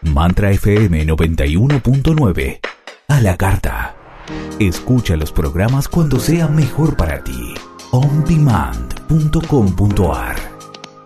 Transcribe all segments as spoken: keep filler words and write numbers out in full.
Mantra F M noventa y uno punto nueve. A la carta. Escucha los programas cuando sea mejor para ti. on demand punto com punto a r.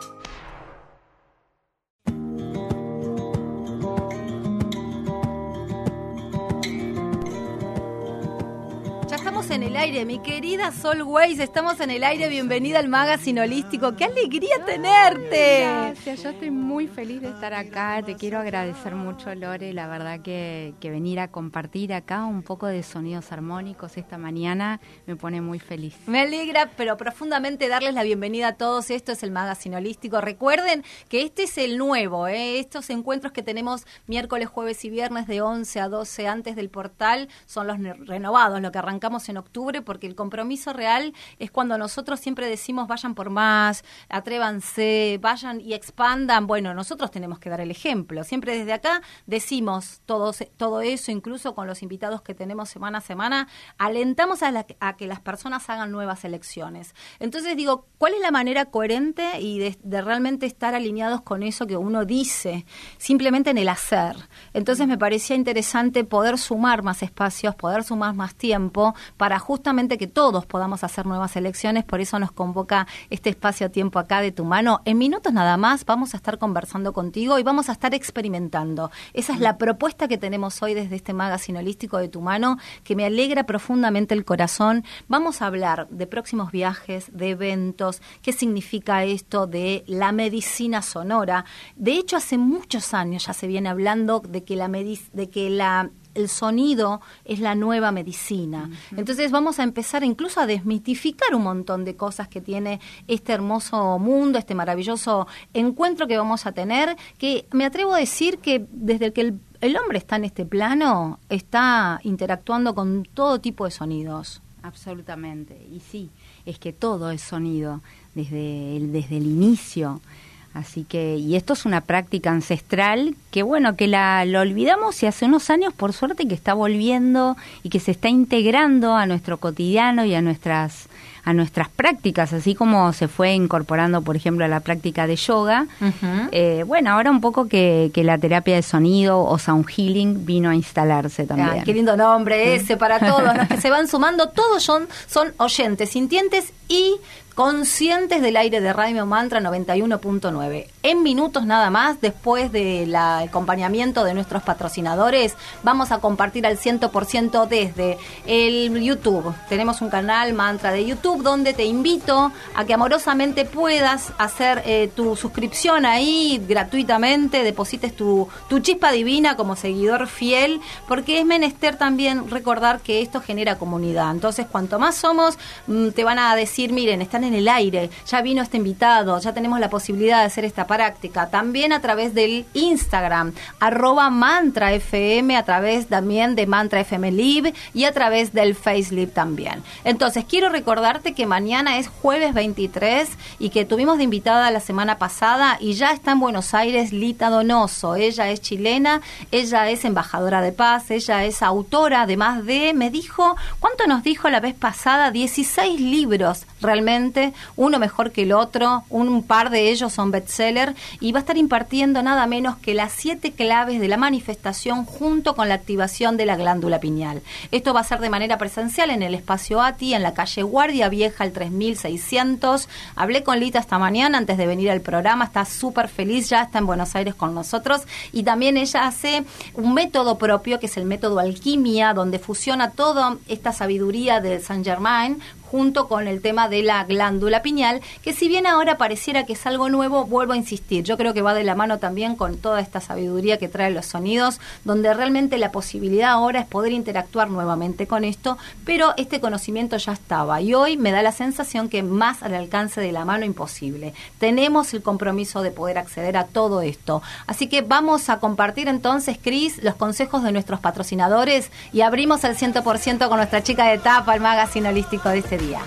En el aire, mi querida Sol Weiss, estamos en el aire, bienvenida al Magazine Holístico, qué alegría tenerte. Gracias, yo estoy muy feliz de estar acá, te quiero agradecer mucho, Lore, la verdad que, que venir a compartir acá un poco de sonidos armónicos esta mañana me pone muy feliz. Me alegra, pero profundamente darles la bienvenida a todos, esto es el Magazine Holístico, recuerden que este es el nuevo, ¿eh? Estos encuentros que tenemos miércoles, jueves y viernes de once a doce antes del portal son los renovados, lo que arrancamos en octubre, porque el compromiso real es cuando nosotros siempre decimos vayan por más, atrévanse, vayan y expandan. Bueno, nosotros tenemos que dar el ejemplo. Siempre desde acá decimos todo, todo eso, incluso con los invitados que tenemos semana a semana, alentamos a, la, a que las personas hagan nuevas elecciones. Entonces digo, ¿cuál es la manera coherente y de, de realmente estar alineados con eso que uno dice? Simplemente en el hacer. Entonces me parecía interesante poder sumar más espacios, poder sumar más tiempo para justamente que todos podamos hacer nuevas elecciones. Por eso nos convoca este espacio-tiempo acá de tu mano. En minutos nada más vamos a estar conversando contigo y vamos a estar experimentando. Esa es la propuesta que tenemos hoy desde este Magazine Holístico de tu mano, que me alegra profundamente el corazón. Vamos a hablar de próximos viajes, de eventos, qué significa esto de la medicina sonora. De hecho, hace muchos años ya se viene hablando de que la medic- de que la el sonido es la nueva medicina. Uh-huh. Entonces vamos a empezar incluso a desmitificar un montón de cosas que tiene este hermoso mundo, este maravilloso encuentro que vamos a tener, que me atrevo a decir que desde que el, el hombre está en este plano, está interactuando con todo tipo de sonidos. Absolutamente, y sí, es que todo es sonido, desde el, desde el inicio. Así que, y esto es una práctica ancestral que bueno, que la, la olvidamos y hace unos años por suerte que está volviendo y que se está integrando a nuestro cotidiano y a nuestras a nuestras prácticas, así como se fue incorporando, por ejemplo, a la práctica de yoga. Uh-huh. Eh, bueno, ahora un poco que, que la terapia de sonido o sound healing vino a instalarse también. Ay, qué lindo nombre ese para todos los que se van sumando. Todos son, son oyentes, sintientes y conscientes del aire de Radio Mantra noventa y uno punto nueve. En minutos nada más, después del acompañamiento de nuestros patrocinadores, vamos a compartir al cien por ciento desde el YouTube. Tenemos un canal Mantra de YouTube donde te invito a que amorosamente puedas hacer eh, tu suscripción ahí gratuitamente, deposites tu, tu chispa divina como seguidor fiel, porque es menester también recordar que esto genera comunidad. Entonces, cuanto más somos, te van a decir, miren, están en el aire, ya vino este invitado, ya tenemos la posibilidad de hacer esta práctica, también a través del Instagram, arroba Mantra F M, a través también de Mantra F M Live y a través del Face Live también. Entonces, quiero recordarte que mañana es jueves veintitrés y que tuvimos de invitada la semana pasada y ya está en Buenos Aires Lita Donoso. Ella es chilena, ella es embajadora de paz, ella es autora, además de, me dijo, ¿cuánto nos dijo la vez pasada? dieciséis libros realmente, uno mejor que el otro, un par de ellos son bestseller, y va a estar impartiendo nada menos que las siete claves de la manifestación junto con la activación de la glándula pineal. Esto va a ser de manera presencial en el espacio A T I, en la calle Guardia Vieja, al tres mil seiscientos. Hablé con Lita esta mañana antes de venir al programa, está súper feliz, ya está en Buenos Aires con nosotros, y también ella hace un método propio que es el método Alquimia, donde fusiona toda esta sabiduría de Saint Germain junto con el tema de la glándula pineal, que si bien ahora pareciera que es algo nuevo, vuelvo a insistir, yo creo que va de la mano también con toda esta sabiduría que trae los sonidos, donde realmente la posibilidad ahora es poder interactuar nuevamente con esto, pero este conocimiento ya estaba, y hoy me da la sensación que más al alcance de la mano imposible. Tenemos el compromiso de poder acceder a todo esto. Así que vamos a compartir entonces, Cris, los consejos de nuestros patrocinadores, y abrimos el cien por ciento con nuestra chica de tapa, el Magazine Holístico de este día.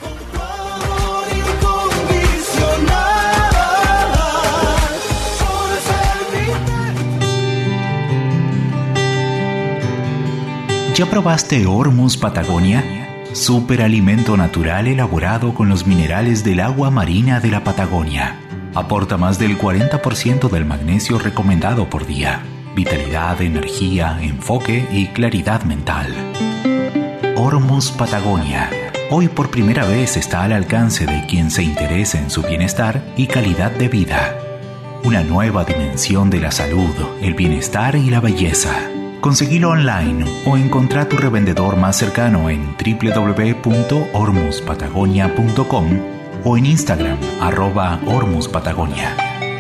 ¿Ya probaste Hormuz Patagonia? Superalimento natural elaborado con los minerales del agua marina de la Patagonia. Aporta más del cuarenta por ciento del magnesio recomendado por día. vitalidad, energía, enfoque y claridad mental. Hormuz Patagonia. Hoy por primera vez está al alcance de quien se interese en su bienestar y calidad de vida. Una nueva dimensión de la salud, el bienestar y la belleza. Conseguilo online o encontrá tu revendedor más cercano en doble u doble u doble u punto hormuz patagonia punto com o en Instagram, arroba Hormuz Patagonia.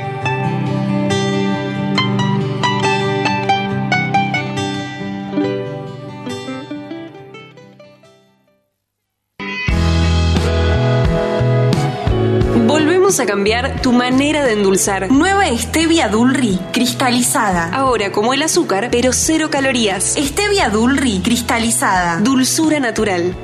A cambiar tu manera de endulzar. Nueva Stevia Dulri cristalizada. Ahora como el azúcar, pero cero calorías. Stevia Dulri cristalizada. Dulzura natural.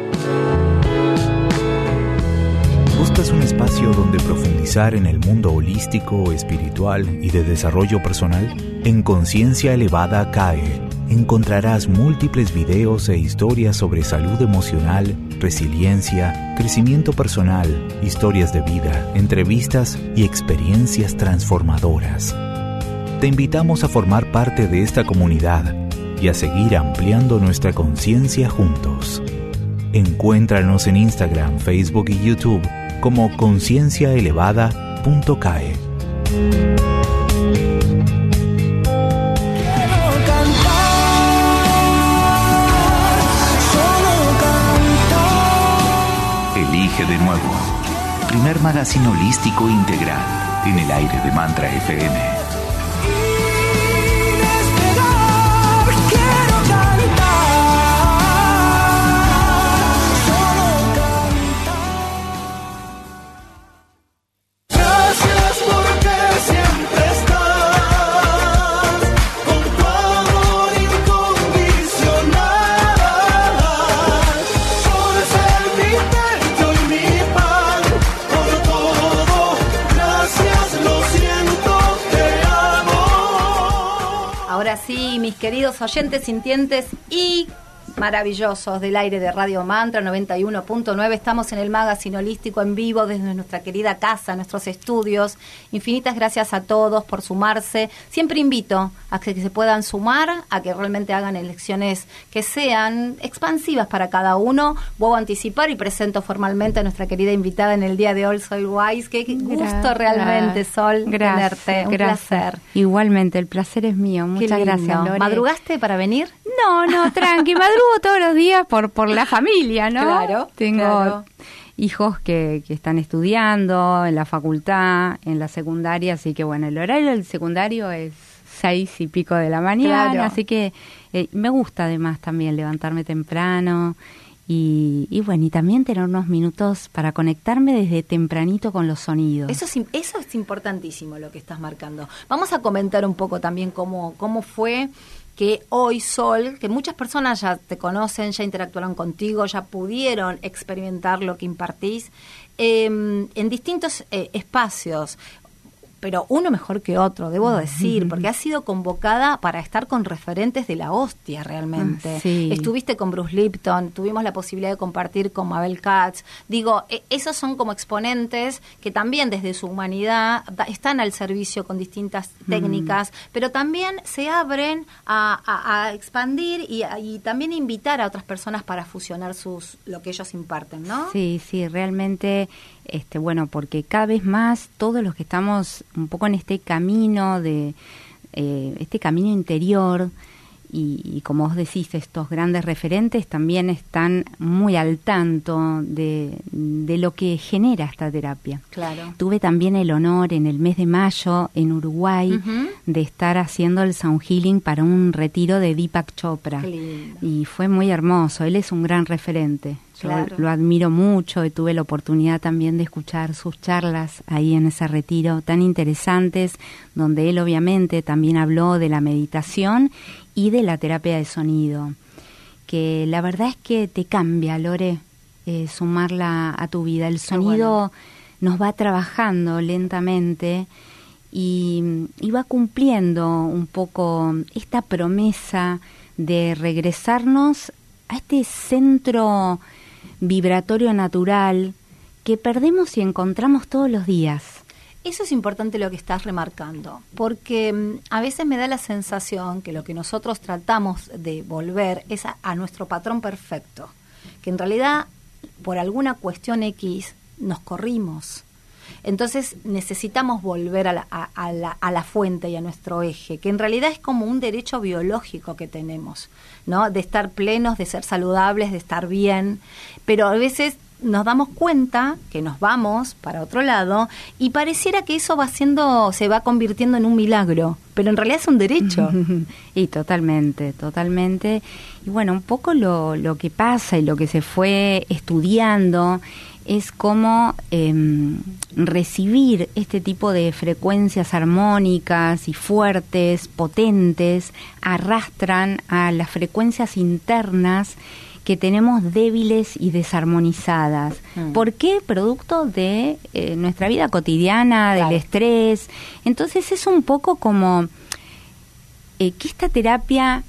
¿Buscas un espacio donde profundizar en el mundo holístico, espiritual y de desarrollo personal? En Conciencia Elevada C A E encontrarás múltiples videos e historias sobre salud emocional, resiliencia, crecimiento personal, historias de vida, entrevistas y experiencias transformadoras. Te invitamos a formar parte de esta comunidad y a seguir ampliando nuestra conciencia juntos. Encuéntranos en Instagram, Facebook y YouTube como conciencia elevada punto c a e. Elige de nuevo. Primer magazine holístico integral en el aire de Mantra F M. Sí, mis queridos oyentes, sintientes y maravillosos del aire de Radio Mantra noventa y uno punto nueve. Estamos en el Magazine Holístico en vivo desde nuestra querida casa, nuestros estudios. Infinitas gracias a todos por sumarse. Siempre invito a que se puedan sumar, a que realmente hagan elecciones que sean expansivas para cada uno. Voy a anticipar y presento formalmente a nuestra querida invitada en el día de hoy, Sol Wise. Qué gusto gracias, realmente, Sol, gracias, tenerte. Un gracias. placer. Igualmente, el placer es mío. Muchas gracias, Lore. ¿Madrugaste para venir? No, no, tranqui, madrugo todos los días por por la familia, ¿no? Claro, Tengo claro. hijos que, que están estudiando en la facultad, en la secundaria, así que bueno, el horario del secundario es seis y pico de la mañana, Claro. así que eh, me gusta además también levantarme temprano y, y bueno, y también tener unos minutos para conectarme desde tempranito con los sonidos. Eso es, eso es importantísimo lo que estás marcando. Vamos a comentar un poco también cómo, cómo fue que hoy, Sol, que muchas personas ya te conocen, ya interactuaron contigo, ya pudieron experimentar lo que impartís eh, en distintos eh, espacios, pero uno mejor que otro, debo decir, porque has sido convocada para estar con referentes de la hostia realmente. Sí. Estuviste con Bruce Lipton, tuvimos la posibilidad de compartir con Mabel Katz. Digo, eh, esos son como exponentes que también desde su humanidad da, están al servicio con distintas técnicas, mm. pero también se abren a, a, a expandir y, a, y también invitar a otras personas para fusionar sus lo que ellos imparten, ¿no? Sí, sí, realmente, este, bueno, porque cada vez más todos los que estamos un poco en este camino de eh, este camino interior y, y como vos decís, estos grandes referentes también están muy al tanto de, de lo que genera esta terapia. Claro. Tuve también el honor en el mes de mayo en Uruguay Uh-huh. de estar haciendo el Sound Healing para un retiro de Deepak Chopra. Qué lindo. Y fue muy hermoso, él es un gran referente. Yo Claro. lo admiro mucho y tuve la oportunidad también de escuchar sus charlas ahí en ese retiro tan interesantes, donde él obviamente también habló de la meditación y de la terapia de sonido, que la verdad es que te cambia, Lore, eh, sumarla a tu vida. El sonido bueno. nos va trabajando lentamente y, y va cumpliendo un poco esta promesa de regresarnos a este centro vibratorio natural que perdemos y encontramos todos los días. Eso es importante lo que estás remarcando, porque mm, a veces me da la sensación que lo que nosotros tratamos de volver es a, a nuestro patrón perfecto, que en realidad por alguna cuestión X nos corrimos. Entonces necesitamos volver a la, a, a, la, a la fuente y a nuestro eje, que en realidad es como un derecho biológico que tenemos, ¿no? De estar plenos, de ser saludables, de estar bien, pero a veces nos damos cuenta que nos vamos para otro lado y pareciera que eso va siendo, se va convirtiendo en un milagro, pero en realidad es un derecho. Y totalmente, totalmente. Y bueno, un poco lo, lo que pasa y lo que se fue estudiando es cómo eh, recibir este tipo de frecuencias armónicas y fuertes, potentes, arrastran a las frecuencias internas que tenemos débiles y desarmonizadas. Mm. ¿Por qué? Producto de eh, nuestra vida cotidiana, claro, del estrés. Entonces es un poco como eh, que esta terapia,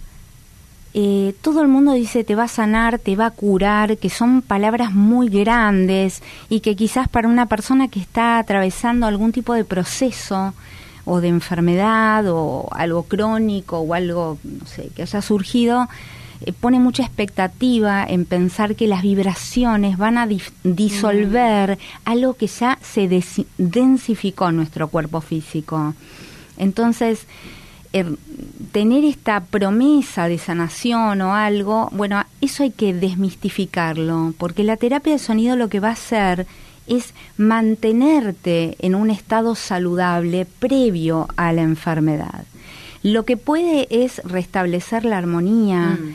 eh, todo el mundo dice te va a sanar, te va a curar, que son palabras muy grandes y que quizás para una persona que está atravesando algún tipo de proceso o de enfermedad o algo crónico o algo, no sé, que haya surgido, pone mucha expectativa en pensar que las vibraciones van a dif- disolver mm. algo que ya se des- densificó en nuestro cuerpo físico. Entonces, eh, tener esta promesa de sanación o algo, bueno, eso hay que desmistificarlo, porque la terapia de sonido lo que va a hacer es mantenerte en un estado saludable previo a la enfermedad. Lo que puede es restablecer la armonía, mm.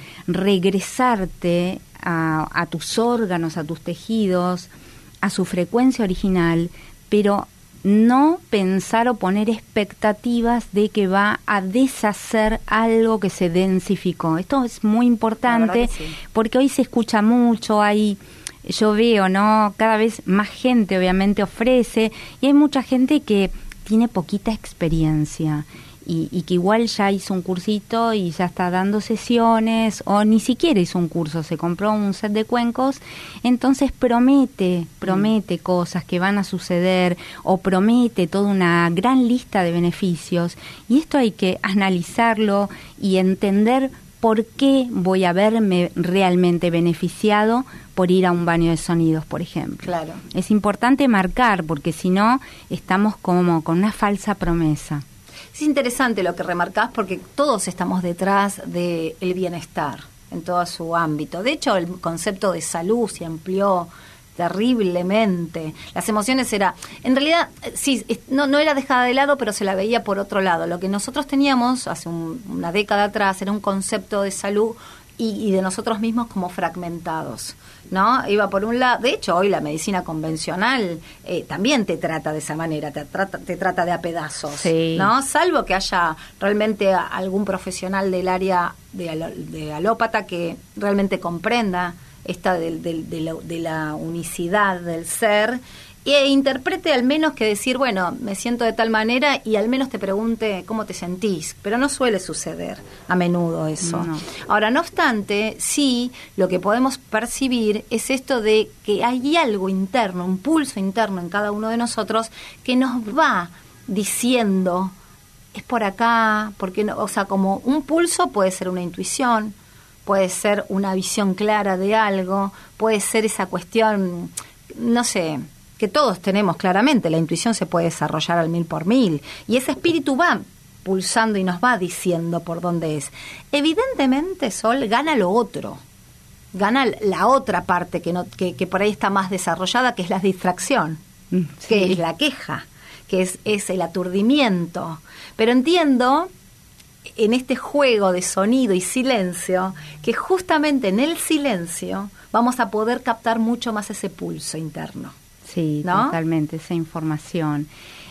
regresarte a, a tus órganos, a tus tejidos, a su frecuencia original, pero no pensar o poner expectativas de que va a deshacer algo que se densificó. Esto es muy importante sí. porque hoy se escucha mucho, hay, yo veo, ¿no? Cada vez más gente obviamente ofrece y hay mucha gente que tiene poquita experiencia. Y, y que igual ya hizo un cursito y ya está dando sesiones o ni siquiera hizo un curso, se compró un set de cuencos, entonces promete, promete mm. cosas que van a suceder o promete toda una gran lista de beneficios y esto hay que analizarlo y entender por qué voy a verme realmente beneficiado por ir a un baño de sonidos, por ejemplo. Claro. Es importante marcar porque si no estamos como con una falsa promesa. Es interesante lo que remarcás porque todos estamos detrás del bienestar en todo su ámbito. De hecho, el concepto de salud se amplió terriblemente. Las emociones era, en realidad, sí, no, no era dejada de lado, pero se la veía por otro lado. Lo que nosotros teníamos hace un, una década atrás era un concepto de salud y, y de nosotros mismos como fragmentados, ¿no? Iba por un lado, de hecho hoy la medicina convencional eh, también te trata de esa manera, te trata, te trata de a pedazos, sí. ¿no? Salvo que haya realmente algún profesional del área de, alo, de alópata que realmente comprenda esta de, de, de, la, de la unicidad del ser e interprete al menos que decir, bueno, me siento de tal manera y al menos te pregunte cómo te sentís, pero no suele suceder a menudo eso. No. Ahora, no obstante, sí, lo que podemos percibir es esto de que hay algo interno, un pulso interno en cada uno de nosotros que nos va diciendo, es por acá, porque no, o sea, como un pulso puede ser una intuición, puede ser una visión clara de algo, puede ser esa cuestión, no sé, que todos tenemos claramente, la intuición se puede desarrollar al mil por mil, y ese espíritu va pulsando y nos va diciendo por dónde es. Evidentemente, Sol, gana lo otro, gana la otra parte que, no, que, que por ahí está más desarrollada, que es la distracción, sí. que es la queja, que es, es el aturdimiento. Pero entiendo, en este juego de sonido y silencio, que justamente en el silencio vamos a poder captar mucho más ese pulso interno. Sí, ¿no? Totalmente, esa información.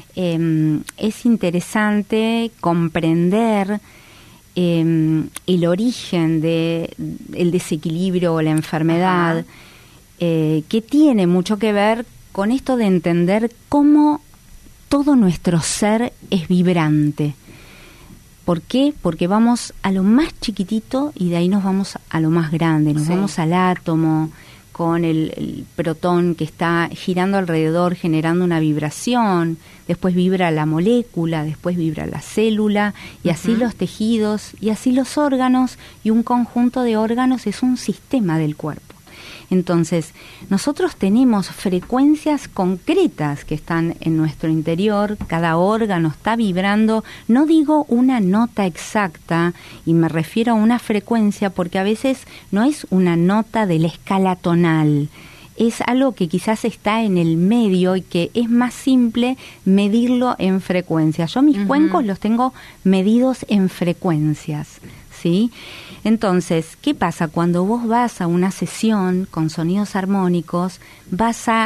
Eh, es interesante comprender eh, el origen de el desequilibrio o la enfermedad, eh, que tiene mucho que ver con esto de entender cómo todo nuestro ser es vibrante. ¿Por qué? Porque vamos a lo más chiquitito y de ahí nos vamos a lo más grande, nos sí. vamos al átomo. con el, el protón que está girando alrededor generando una vibración, después vibra la molécula, después vibra la célula, y uh-huh. así los tejidos, y así los órganos, y un conjunto de órganos es un sistema del cuerpo. Entonces, nosotros tenemos frecuencias concretas que están en nuestro interior, cada órgano está vibrando, no digo una nota exacta, y me refiero a una frecuencia porque a veces no es una nota de la escala tonal, es algo que quizás está en el medio y que es más simple medirlo en frecuencias. Yo mis uh-huh. cuencos los tengo medidos en frecuencias, ¿sí? Entonces, ¿qué pasa? Cuando vos vas a una sesión con sonidos armónicos, vas a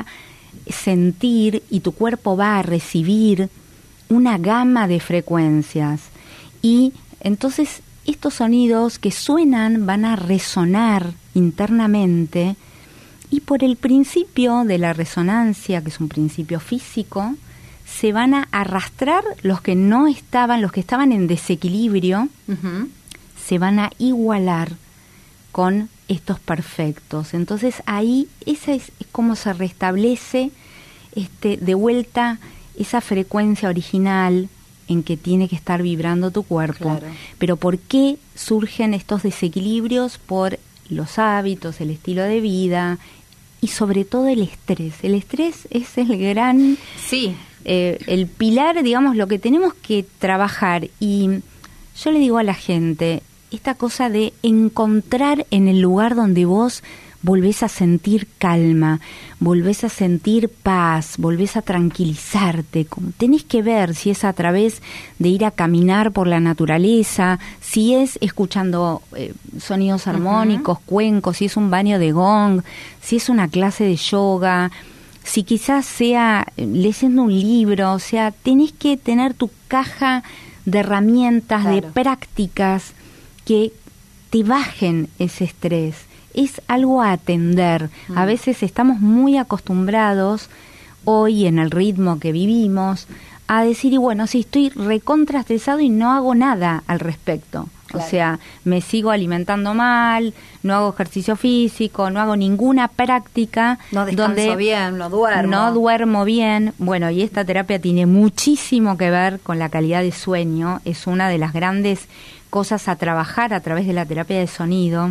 sentir y tu cuerpo va a recibir una gama de frecuencias. Y entonces estos sonidos que suenan van a resonar internamente, y por el principio de la resonancia, que es un principio físico, se van a arrastrar los que no estaban, los que estaban en desequilibrio, uh-huh. se van a igualar con estos perfectos. Entonces ahí esa es, es como se restablece este, de vuelta esa frecuencia original en que tiene que estar vibrando tu cuerpo. Claro. Pero ¿por qué surgen estos desequilibrios? Por los hábitos, el estilo de vida y sobre todo el estrés. El estrés es el gran... Sí. Eh, el pilar, digamos, lo que tenemos que trabajar. Y yo le digo a la gente, esta cosa de encontrar en el lugar donde vos volvés a sentir calma, volvés a sentir paz, volvés a tranquilizarte. Como tenés que ver si es a través de ir a caminar por la naturaleza, si es escuchando eh, sonidos armónicos, uh-huh. cuencos, si es un baño de gong, si es una clase de yoga, si quizás sea leyendo un libro. O sea, tenés que tener tu caja de herramientas, claro. de prácticas que te bajen ese estrés. Es algo a atender. Mm. A veces estamos muy acostumbrados, hoy en el ritmo que vivimos, a decir, y bueno, sí, estoy recontraestresado y no hago nada al respecto. Claro. O sea, me sigo alimentando mal, no hago ejercicio físico, no hago ninguna práctica. No descanso donde bien, no duermo. No duermo bien. Bueno, y esta terapia tiene muchísimo que ver con la calidad de sueño. Es una de las grandes cosas a trabajar a través de la terapia de sonido.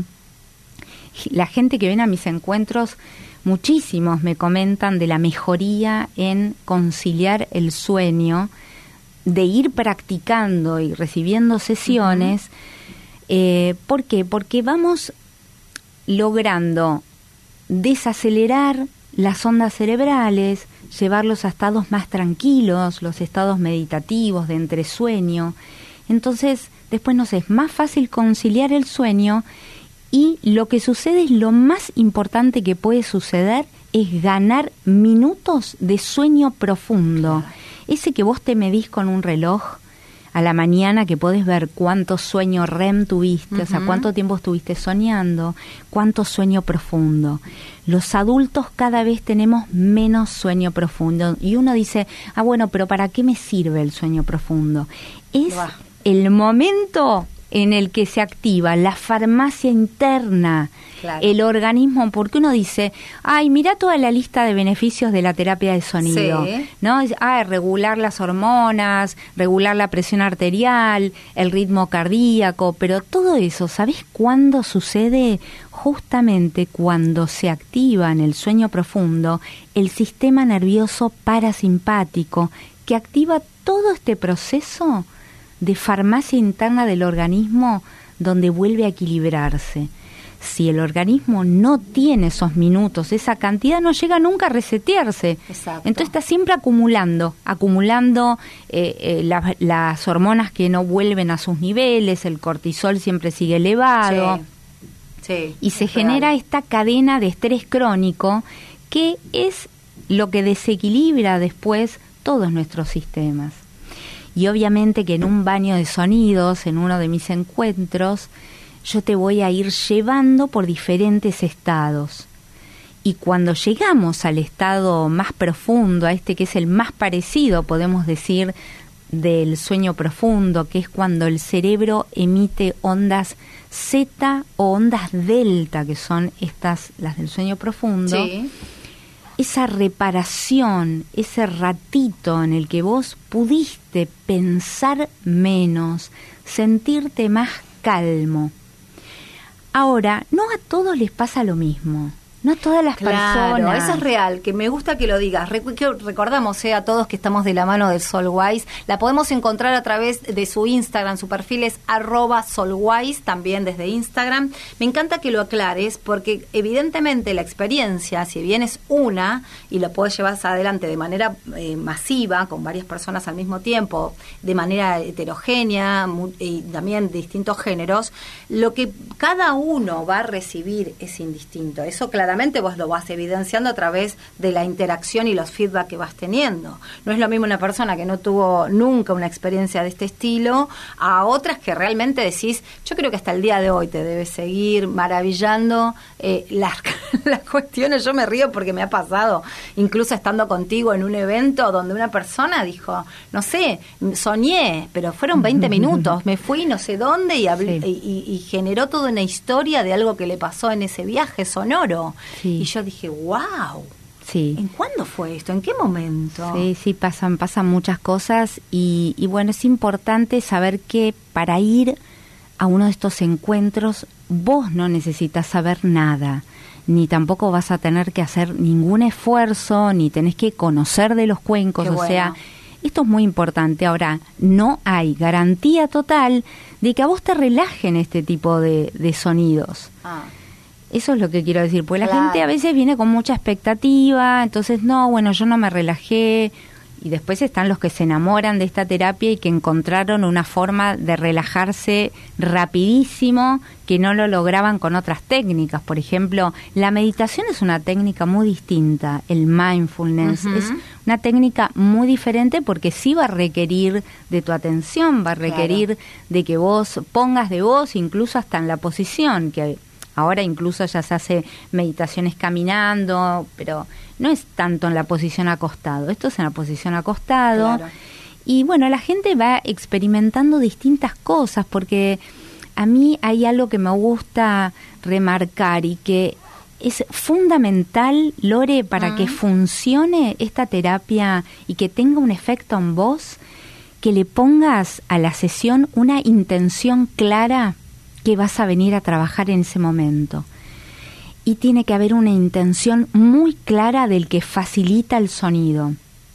La gente que viene a mis encuentros, muchísimos me comentan de la mejoría en conciliar el sueño, de ir practicando y recibiendo sesiones. Uh-huh. eh, ¿Por qué? Porque vamos logrando desacelerar las ondas cerebrales, llevarlos a estados más tranquilos, los estados meditativos de entresueño. Entonces, después nos es más fácil conciliar el sueño. Y lo que sucede es lo más importante que puede suceder es ganar minutos de sueño profundo. Ese que vos te medís con un reloj a la mañana, que podés ver cuánto sueño R E M tuviste, uh-huh. o sea, cuánto tiempo estuviste soñando, cuánto sueño profundo. Los adultos cada vez tenemos menos sueño profundo. Y uno dice, ah, bueno, pero ¿para qué me sirve el sueño profundo? Es Uah. el momento en el que se activa la farmacia interna, claro. el organismo, porque uno dice, ay, mira toda la lista de beneficios de la terapia de sonido, sí. ¿no? Ah, regular las hormonas, regular la presión arterial, el ritmo cardíaco, pero todo eso, ¿sabés cuándo sucede? Justamente cuando se activa en el sueño profundo el sistema nervioso parasimpático, que activa todo este proceso de farmacia interna del organismo, donde vuelve a equilibrarse. Si el organismo no tiene esos minutos, esa cantidad, no llega nunca a resetearse. Exacto. Entonces está siempre acumulando, acumulando eh, eh, la, las hormonas que no vuelven a sus niveles, el cortisol siempre sigue elevado. Sí. Sí, y se genera real. Esta cadena de estrés crónico, que es lo que desequilibra después todos nuestros sistemas. Y obviamente que en un baño de sonidos, en uno de mis encuentros, yo te voy a ir llevando por diferentes estados. Y cuando llegamos al estado más profundo, a este que es el más parecido, podemos decir, del sueño profundo, que es cuando el cerebro emite ondas zeta o ondas delta, que son estas, las del sueño profundo. Sí. Esa reparación, ese ratito en el que vos pudiste pensar menos, sentirte más calmo. Ahora, no a todos les pasa lo mismo. No a todas las Claro, personas. eso es real, que me gusta que lo digas. Recu- que recordamos eh, a todos que estamos de la mano del Solwise. La podemos encontrar a través de su Instagram. Su perfil es arroba Solwise, también desde Instagram. Me encanta que lo aclares, porque evidentemente la experiencia, si bien es una, y lo puedes llevar adelante de manera eh, masiva, con varias personas al mismo tiempo, de manera heterogénea, mu- y también distintos géneros, lo que cada uno va a recibir es indistinto. Eso claramente vos lo vas evidenciando a través de la interacción y los feedback que vas teniendo. No es lo mismo una persona que no tuvo nunca una experiencia de este estilo a otras que realmente decís, yo creo que hasta el día de hoy te debes seguir maravillando eh, las, las cuestiones. Yo me río porque me ha pasado, incluso estando contigo en un evento donde una persona dijo, no sé, soñé, pero fueron veinte minutos, me fui no sé dónde y, hablé, Sí. y, y, y generó toda una historia de algo que le pasó en ese viaje sonoro. Sí. Y yo dije, wow, Sí. ¿en cuándo fue esto? ¿En qué momento? Sí, sí, pasan, pasan muchas cosas y, y bueno, es importante saber que para ir a uno de estos encuentros vos no necesitas saber nada, ni tampoco vas a tener que hacer ningún esfuerzo, ni tenés que conocer de los cuencos, Qué o bueno. sea, esto es muy importante. Ahora, no hay garantía total de que a vos te relajen este tipo de, de sonidos. Ah. Eso es lo que quiero decir, porque la Claro. gente a veces viene con mucha expectativa, entonces no, bueno, yo no me relajé, y después están los que se enamoran de esta terapia y que encontraron una forma de relajarse rapidísimo que no lo lograban con otras técnicas. Por ejemplo, la meditación es una técnica muy distinta, el mindfulness Ujú. es una técnica muy diferente porque sí va a requerir de tu atención, va a requerir de que vos pongas de vos, incluso hasta en la posición, que ahora incluso ya se hace meditaciones caminando, pero no es tanto en la posición acostado, esto es en la posición acostado. Claro. Y bueno, la gente va experimentando distintas cosas, porque a mí hay algo que me gusta remarcar y que es fundamental, Lore, para Mm. que funcione esta terapia y que tenga un efecto en vos, que le pongas a la sesión una intención clara que vas a venir a trabajar en ese momento. Y tiene que haber una intención muy clara del que facilita el sonido.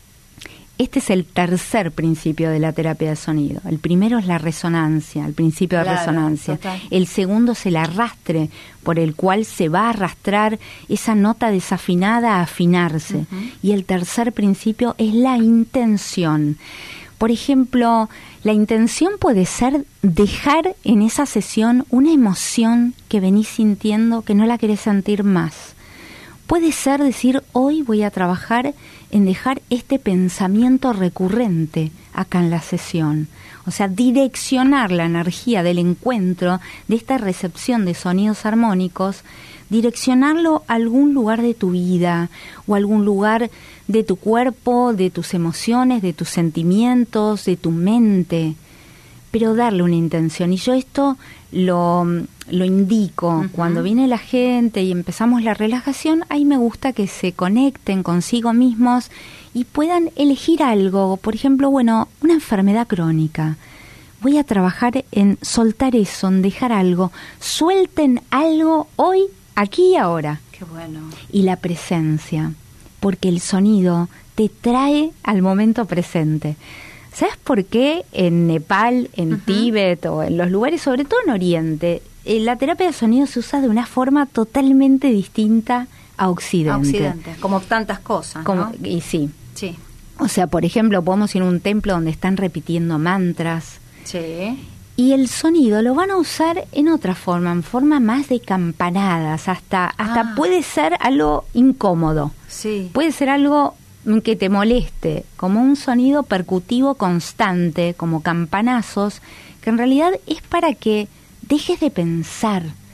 Este es el tercer principio de la terapia de sonido. El primero es la resonancia, el principio de Claro, resonancia. total. El segundo es el arrastre, por el cual se va a arrastrar esa nota desafinada a afinarse. Ujú. Y el tercer principio es la intención. Por ejemplo, la intención puede ser dejar en esa sesión una emoción que venís sintiendo que no la querés sentir más. Puede ser decir, hoy voy a trabajar en dejar este pensamiento recurrente acá en la sesión. O sea, direccionar la energía del encuentro, de esta recepción de sonidos armónicos, direccionarlo a algún lugar de tu vida o algún lugar de tu cuerpo, de tus emociones, de tus sentimientos, de tu mente, pero darle una intención. Y yo esto lo, lo indico. Uh-huh. Cuando viene la gente y empezamos la relajación, ahí me gusta que se conecten consigo mismos y puedan elegir algo. Por ejemplo, bueno, una enfermedad crónica. Voy a trabajar en soltar eso, en dejar algo. Suelten algo hoy, aquí y ahora. Qué bueno. Y la presencia, porque el sonido te trae al momento presente. ¿Sabes por qué en Nepal, en Uh-huh. Tíbet o en los lugares, sobre todo en Oriente, eh, la terapia de sonido se usa de una forma totalmente distinta a Occidente? A Occidente, como tantas cosas, Como- ¿no? Y sí. Sí, O sea, por ejemplo, podemos ir a un templo donde están repitiendo mantras sí. y el sonido lo van a usar en otra forma, en forma más de campanadas, hasta, hasta Ah. puede ser algo incómodo. Sí. Puede ser algo que te moleste, como un sonido percutivo constante, como campanazos, que en realidad es para que dejes de pensar,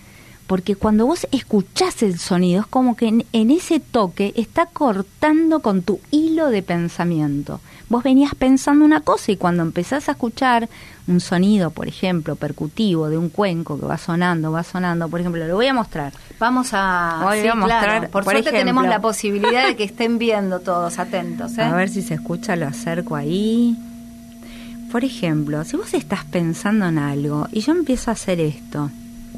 porque cuando vos escuchás el sonido, es como que en, en ese toque está cortando con tu hilo de pensamiento. Vos venías pensando una cosa y cuando empezás a escuchar un sonido, por ejemplo, percutivo de un cuenco que va sonando, va sonando, por ejemplo, lo voy a mostrar. Vamos a, Voy sí, a mostrar, claro. Por, por suerte ejemplo, tenemos la posibilidad de que estén viendo todos, atentos, ¿eh? A ver si se escucha, lo acerco ahí. Por ejemplo, si vos estás pensando en algo y yo empiezo a hacer esto.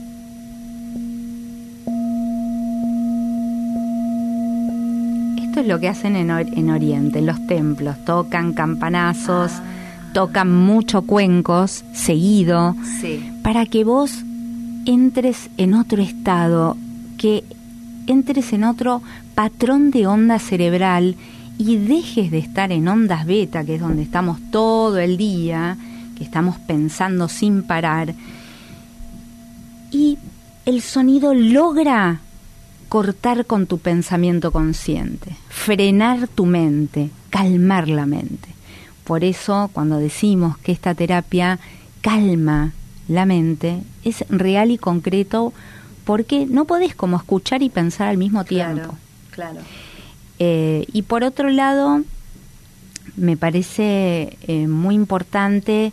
Esto es lo que hacen en, or- en Oriente, en los templos. Tocan campanazos, ah. tocan mucho cuencos, seguido, sí. para que vos entres en otro estado, que entres en otro patrón de onda cerebral y dejes de estar en ondas beta, que es donde estamos todo el día, que estamos pensando sin parar. Y el sonido logra cortar con tu pensamiento consciente, frenar tu mente, calmar la mente. Por eso, cuando decimos que esta terapia calma la mente, es real y concreto, porque no podés como escuchar y pensar al mismo tiempo. Claro, claro. Eh, y por otro lado, me parece eh, muy importante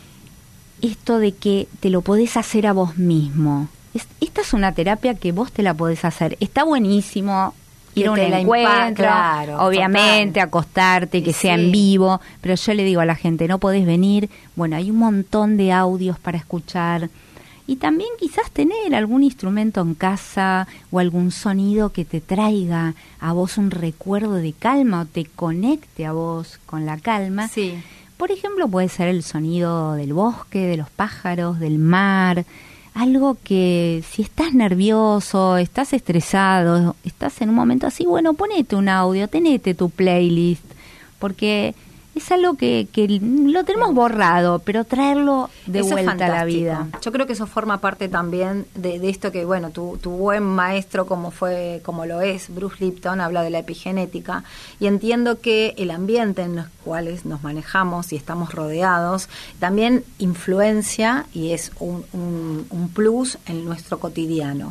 esto de que te lo podés hacer a vos mismo. Es, esta es una terapia que vos te la podés hacer. Está buenísimo ir a un encuentro, claro, obviamente, total. Acostarte, que sí. sea en vivo, pero yo le digo a la gente, no podés venir. Bueno, hay un montón de audios para escuchar. Y también quizás tener algún instrumento en casa o algún sonido que te traiga a vos un recuerdo de calma o te conecte a vos con la calma. Sí. Por ejemplo, puede ser el sonido del bosque, de los pájaros, del mar, algo que si estás nervioso, estás estresado, estás en un momento así, bueno, ponete un audio, tenete tu playlist, porque es algo que, que lo tenemos borrado, pero traerlo de eso vuelta a la vida. Yo creo que eso forma parte también de, de esto que, bueno, tu, tu buen maestro, como fue, como lo es Bruce Lipton, habla de la epigenética, y entiendo que el ambiente en los cuales nos manejamos y estamos rodeados también influencia y es un, un, un plus en nuestro cotidiano.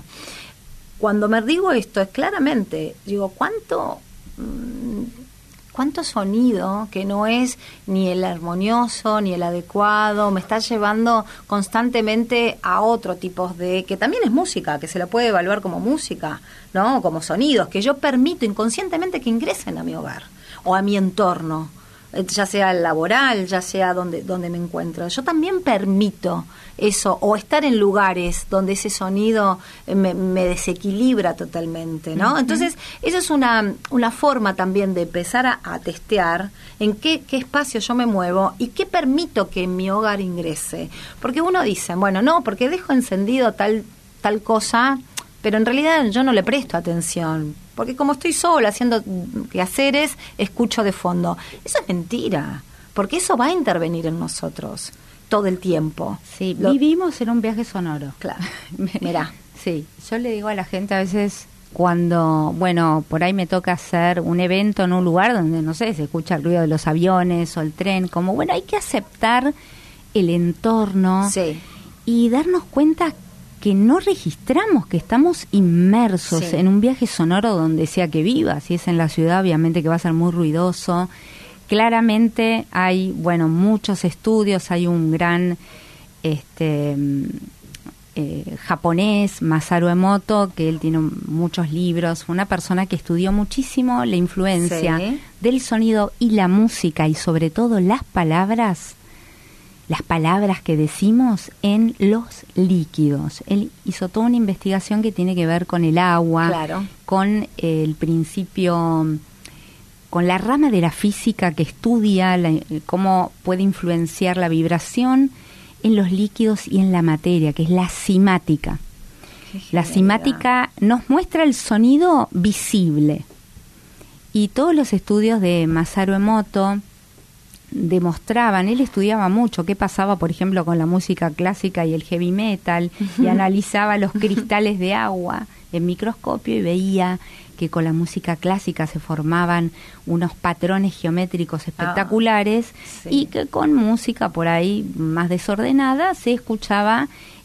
Cuando me digo esto, es claramente, digo, ¿cuánto... Mmm, cuánto sonido que no es ni el armonioso ni el adecuado me está llevando constantemente a otro tipo de, que también es música, que se la puede evaluar como música, ¿no? Como sonidos que yo permito inconscientemente que ingresen a mi hogar o a mi entorno, ya sea laboral, ya sea donde donde me encuentro. Yo también permito eso, o estar en lugares donde ese sonido me, me desequilibra totalmente, ¿no? Uh-huh. Entonces, eso es una, una forma también de empezar a, a testear en qué, qué espacio yo me muevo y qué permito que en mi hogar ingrese. Porque uno dice, bueno, no, porque dejo encendido tal, tal cosa, pero en realidad yo no le presto atención. Porque como estoy sola haciendo quehaceres, escucho de fondo. Eso es mentira, porque eso va a intervenir en nosotros todo el tiempo. Sí, Lo... vivimos en un viaje sonoro. Claro, mirá. Sí, yo le digo a la gente a veces cuando, bueno, por ahí me toca hacer un evento en un lugar donde, no sé, se escucha el ruido de los aviones o el tren, como, bueno, hay que aceptar el entorno sí. y darnos cuenta que no registramos, que estamos inmersos sí. en un viaje sonoro donde sea que viva. Si es en la ciudad, obviamente que va a ser muy ruidoso. Claramente hay, bueno, muchos estudios, hay un gran este eh, japonés, Masaru Emoto, que él tiene muchos libros, una persona que estudió muchísimo la influencia sí. del sonido y la música y sobre todo las palabras, las palabras que decimos en los líquidos. Él hizo toda una investigación que tiene que ver con el agua, claro. con el principio, con la rama de la física que estudia la, cómo puede influenciar la vibración en los líquidos y en la materia, que es la cimática. La cimática nos muestra el sonido visible. Y todos los estudios de Masaru Emoto demostraban, él estudiaba mucho qué pasaba, por ejemplo, con la música clásica y el heavy metal, y analizaba los cristales de agua en microscopio y veía que con la música clásica se formaban unos patrones geométricos espectaculares, ah, sí. y que con música por ahí más desordenada se escuchaba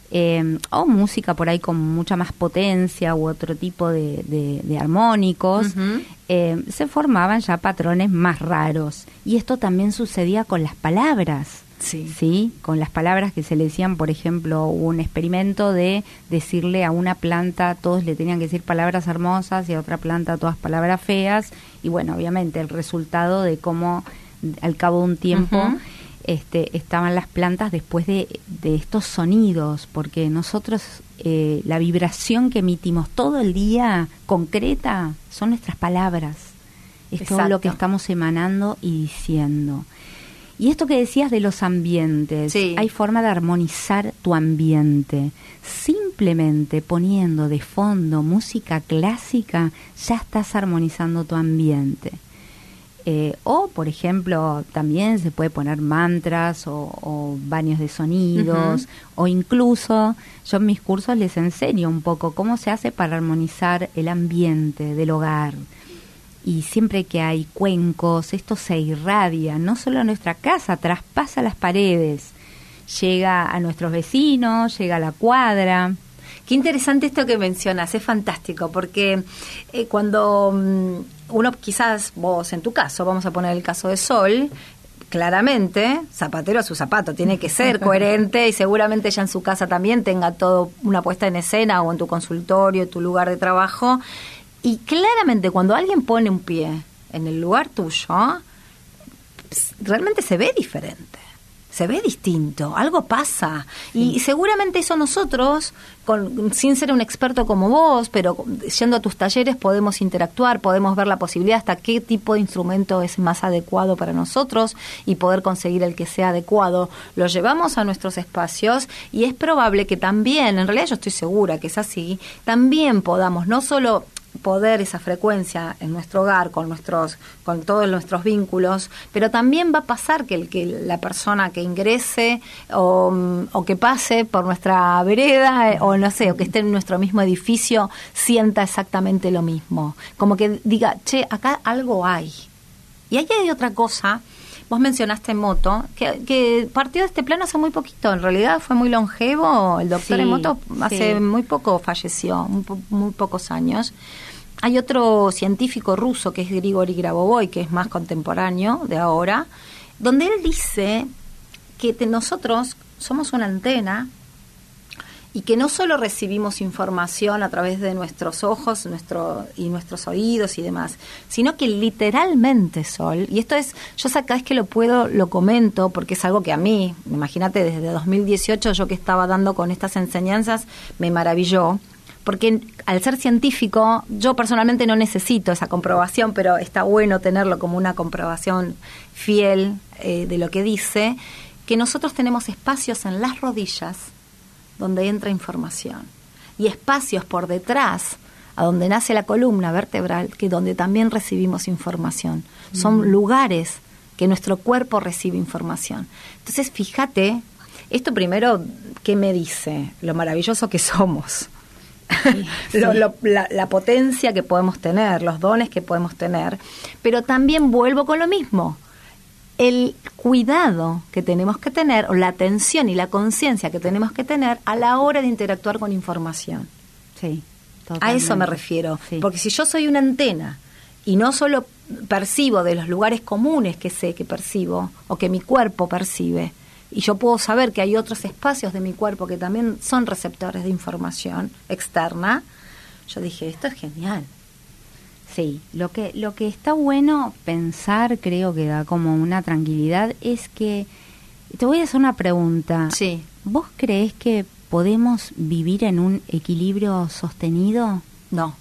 eh, o música por ahí con mucha más potencia u otro tipo de, de, de armónicos, uh-huh. eh, se formaban ya patrones más raros. Y esto también sucedía con las palabras. Sí. sí, con las palabras que se le decían, por ejemplo, hubo un experimento de decirle a una planta, todos le tenían que decir palabras hermosas y a otra planta todas palabras feas, y bueno, obviamente el resultado de cómo al cabo de un tiempo uh-huh. este, estaban las plantas después de, de estos sonidos, porque nosotros eh, la vibración que emitimos todo el día concreta son nuestras palabras, es Exacto. todo lo que estamos emanando y diciendo. Y esto que decías de los ambientes, sí. hay forma de armonizar tu ambiente. Simplemente poniendo de fondo música clásica, ya estás armonizando tu ambiente. Eh, o, por ejemplo, también se puede poner mantras o, o baños de sonidos, uh-huh. o incluso yo en mis cursos les enseño un poco cómo se hace para armonizar el ambiente del hogar. Y siempre que hay cuencos, esto se irradia, no solo a nuestra casa, traspasa las paredes, llega a nuestros vecinos, llega a la cuadra. Qué interesante esto que mencionas, es fantástico, porque eh, cuando um, uno, quizás vos en tu caso, vamos a poner el caso de Sol, claramente, zapatero a su zapato, tiene que ser coherente y seguramente ella en su casa también tenga todo una puesta en escena o en tu consultorio, tu lugar de trabajo. Y claramente cuando alguien pone un pie en el lugar tuyo, realmente se ve diferente, se ve distinto, algo pasa. Sí. Y seguramente eso nosotros, con, sin ser un experto como vos, pero yendo a tus talleres podemos interactuar, podemos ver la posibilidad hasta qué tipo de instrumento es más adecuado para nosotros y poder conseguir el que sea adecuado. Lo llevamos a nuestros espacios y es probable que también, en realidad yo estoy segura que es así, también podamos no solo poder esa frecuencia en nuestro hogar con nuestros con todos nuestros vínculos, pero también va a pasar que el que la persona que ingrese o, o que pase por nuestra vereda o no sé, o que esté en nuestro mismo edificio sienta exactamente lo mismo, como que diga, che, acá algo hay. Y ahí hay otra cosa. Vos mencionaste Emoto, que, que partió de este plano hace muy poquito, en realidad fue muy longevo, el doctor sí, Emoto hace sí. muy poco falleció, muy, muy pocos años. Hay otro científico ruso que es Grigori Grabovoi, que es más contemporáneo de ahora, donde él dice que te, nosotros somos una antena y que no solo recibimos información a través de nuestros ojos nuestro y nuestros oídos y demás, sino que literalmente, Sol, y esto es, yo cada vez que lo puedo lo comento porque es algo que a mí, imagínate, desde dos mil dieciocho yo que estaba dando con estas enseñanzas, me maravilló, porque al ser científico, yo personalmente no necesito esa comprobación, pero está bueno tenerlo como una comprobación fiel eh, de lo que dice, que nosotros tenemos espacios en las rodillas donde entra información, y espacios por detrás, a donde nace la columna vertebral, que donde también recibimos información. Mm. Son lugares que nuestro cuerpo recibe información. Entonces, fíjate, esto primero, ¿qué me dice? Lo maravilloso que somos. Sí, sí. Lo, lo, la, la potencia que podemos tener, los dones que podemos tener, pero también vuelvo con lo mismo. El cuidado que tenemos que tener, o la atención y la conciencia que tenemos que tener a la hora de interactuar con información. Sí, totalmente. A eso me refiero. Sí. Porque si yo soy una antena y no solo percibo de los lugares comunes que sé que percibo, o que mi cuerpo percibe, y yo puedo saber que hay otros espacios de mi cuerpo que también son receptores de información externa, yo dije, esto es genial. Sí, lo que lo que está bueno pensar, creo que da como una tranquilidad, es que, te voy a hacer una pregunta. Sí. ¿Vos creés que podemos vivir en un equilibrio sostenido? No.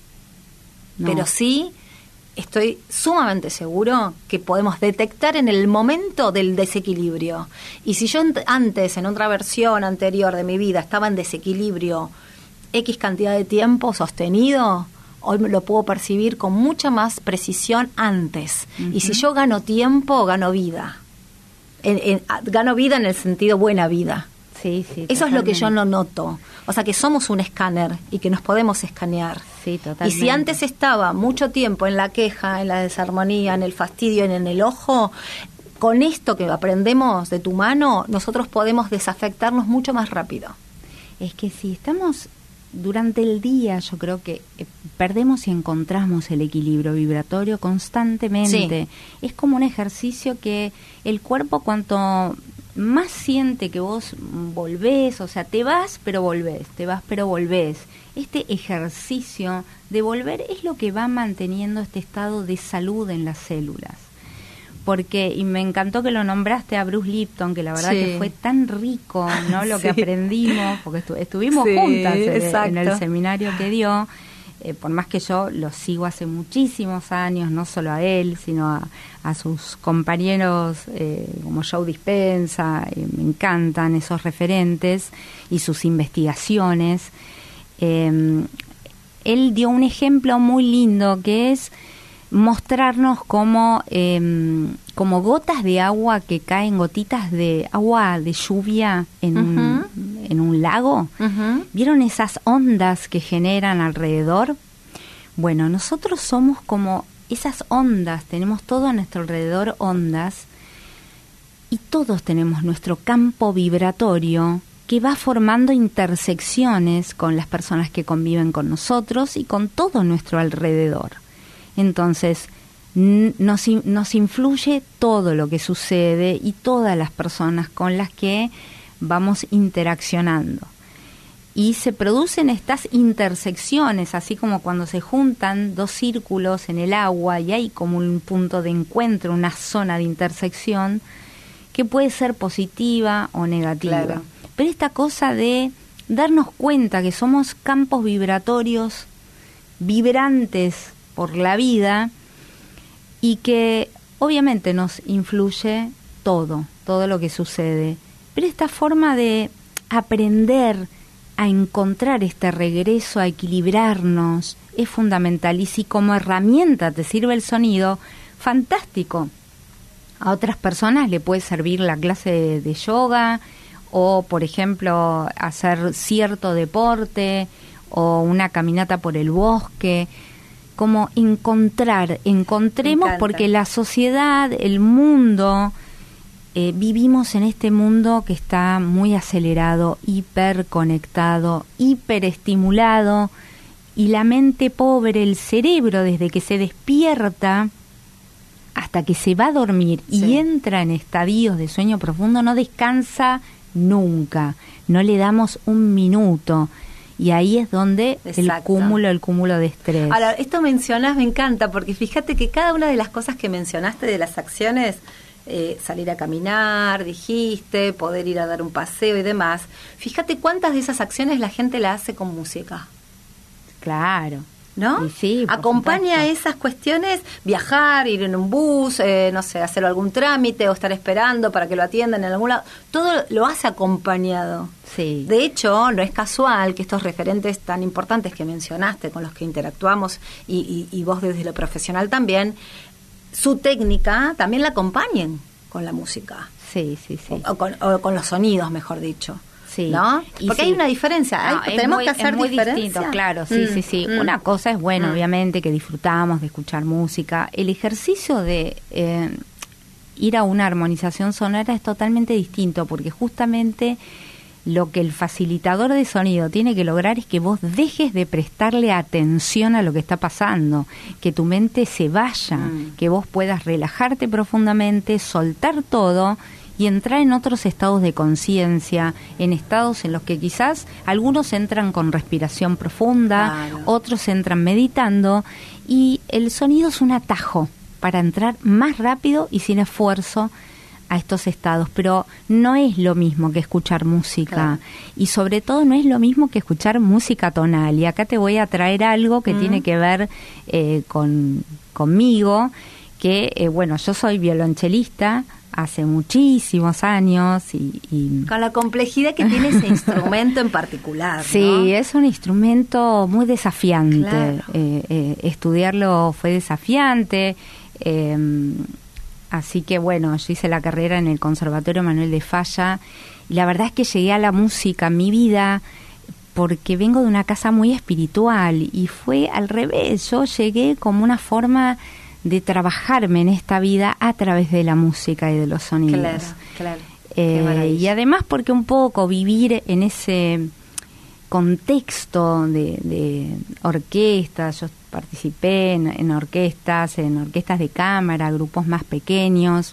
No. Pero sí, estoy sumamente seguro que podemos detectar en el momento del desequilibrio. Y si yo antes, en otra versión anterior de mi vida, estaba en desequilibrio X cantidad de tiempo sostenido, hoy lo puedo percibir con mucha más precisión antes. Uh-huh. Y si yo gano tiempo, gano vida. En, en, gano vida en el sentido buena vida. Sí, sí. Eso totalmente. Es lo que yo no noto. O sea, que somos un escáner y que nos podemos escanear. Sí, totalmente. Y si antes estaba mucho tiempo en la queja, en la desarmonía, en el fastidio, en, en el ojo, con esto que aprendemos de tu mano, nosotros podemos desafectarnos mucho más rápido. Es que si estamos durante el día, yo creo que eh, perdemos y encontramos el equilibrio vibratorio constantemente. Sí. Es como un ejercicio que el cuerpo, cuanto más siente que vos volvés, o sea, te vas pero volvés, te vas pero volvés. Este ejercicio de volver es lo que va manteniendo este estado de salud en las células. Porque, y me encantó que lo nombraste a Bruce Lipton, que la verdad sí. que fue tan rico, ¿no? Lo sí. que aprendimos, porque estu- estuvimos sí, juntas en, en el seminario que dio, eh, por más que yo lo sigo hace muchísimos años, no solo a él, sino a, a sus compañeros eh, como Joe Dispenza, eh, me encantan esos referentes y sus investigaciones. Eh, él dio un ejemplo muy lindo que es mostrarnos como eh, como gotas de agua que caen, gotitas de agua de lluvia en, uh-huh. un, en un lago. Uh-huh. ¿Vieron esas ondas que generan alrededor? Bueno, nosotros somos como esas ondas, tenemos todo a nuestro alrededor ondas, y todos tenemos nuestro campo vibratorio que va formando intersecciones con las personas que conviven con nosotros y con todo nuestro alrededor. Entonces, nos, nos influye todo lo que sucede y todas las personas con las que vamos interaccionando. Y se producen estas intersecciones, así como cuando se juntan dos círculos en el agua y hay como un punto de encuentro, una zona de intersección, que puede ser positiva o negativa. Claro. Pero esta cosa de darnos cuenta que somos campos vibratorios vibrantes por la vida y que obviamente nos influye todo, todo lo que sucede. Pero esta forma de aprender a encontrar este regreso, a equilibrarnos, es fundamental. Y si como herramienta te sirve el sonido, fantástico. A otras personas le puede servir la clase de, de yoga o, por ejemplo, hacer cierto deporte o una caminata por el bosque. Como encontrar, encontremos, porque la sociedad, el mundo, eh, vivimos en este mundo que está muy acelerado, hiperconectado, hiperestimulado, y la mente pobre, el cerebro, desde que se despierta hasta que se va a dormir sí. y entra en estadios de sueño profundo, no descansa nunca, no le damos un minuto. Y ahí es donde Exacto. el cúmulo, el cúmulo de estrés. Ahora, esto mencionás, me encanta, porque fíjate que cada una de las cosas que mencionaste de las acciones, eh, salir a caminar, dijiste, poder ir a dar un paseo y demás, fíjate cuántas de esas acciones la gente la hace con música. Claro. ¿No? Y sí, acompaña supuesto. Esas cuestiones, viajar, ir en un bus, eh, no sé, hacer algún trámite o estar esperando para que lo atiendan en algún lado, todo lo hace acompañado. Sí. De hecho, no es casual que estos referentes tan importantes que mencionaste, con los que interactuamos y, y, y vos desde lo profesional también, su técnica también la acompañen con la música. Sí, sí, sí. O, o, con, o con los sonidos, mejor dicho. Sí. ¿No? Y Porque sí. hay una diferencia. No, hay, tenemos muy, que hacer es muy diferencia. Distinto, claro, sí, mm, sí, sí. Mm, una cosa es, bueno, mm. obviamente, que disfrutamos de escuchar música. El ejercicio de eh, ir a una armonización sonora es totalmente distinto, porque justamente lo que el facilitador de sonido tiene que lograr es que vos dejes de prestarle atención a lo que está pasando, que tu mente se vaya, mm. que vos puedas relajarte profundamente, soltar todo y entrar en otros estados de conciencia, en estados en los que quizás algunos entran con respiración profunda, claro. otros entran meditando, y el sonido es un atajo para entrar más rápido y sin esfuerzo a estos estados, pero no es lo mismo que escuchar música, claro. y sobre todo no es lo mismo que escuchar música tonal. Y acá te voy a traer algo que mm. tiene que ver eh, con conmigo, que eh, bueno, yo soy violonchelista hace muchísimos años y, y con la complejidad que tiene ese instrumento en particular, ¿no? Sí, es un instrumento muy desafiante. Claro. eh, eh, estudiarlo fue desafiante. Eh, Así que bueno, yo hice la carrera en el Conservatorio Manuel de Falla y la verdad es que llegué a la música en mi vida porque vengo de una casa muy espiritual y fue al revés. Yo llegué como una forma de trabajarme en esta vida a través de la música y de los sonidos. Claro, claro. Eh, y además porque un poco vivir en ese contexto de, de orquestas. Yo participé en, en orquestas, en orquestas de cámara, grupos más pequeños.